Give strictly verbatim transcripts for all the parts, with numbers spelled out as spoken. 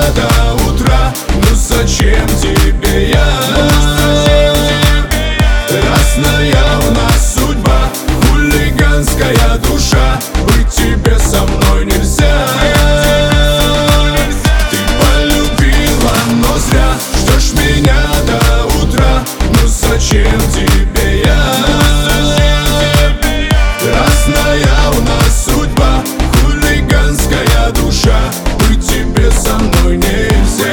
до утра. Ну зачем тебе я? Разная у нас судьба, хулиганская душа. Быть тебе со мной нельзя. Ты полюбила, но зря. Ждешь меня до утра. Ну зачем тебе я? Разная у нас судьба, хулиганская душа. Быть тебе со мной нельзя.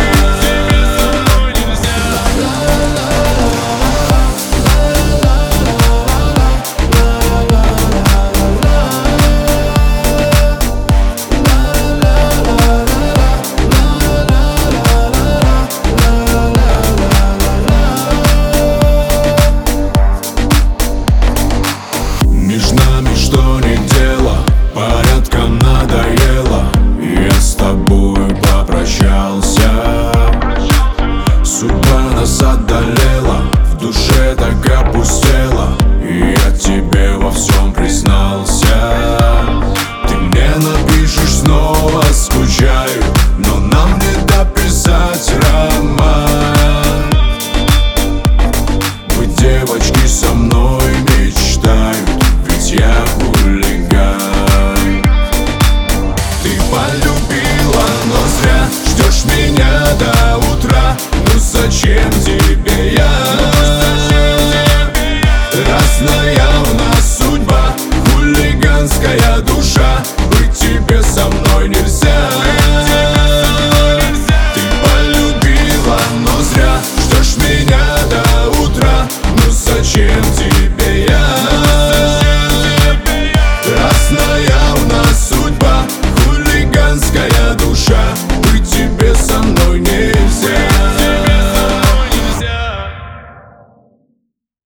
Между нами что ни дело, порядком надоело. Я с тобой попрощался. Судьба нас одолела, в душе так опустела. И я тебе во всем признался. Ты мне напишешь снова, скучаю, но нам не дописать роман.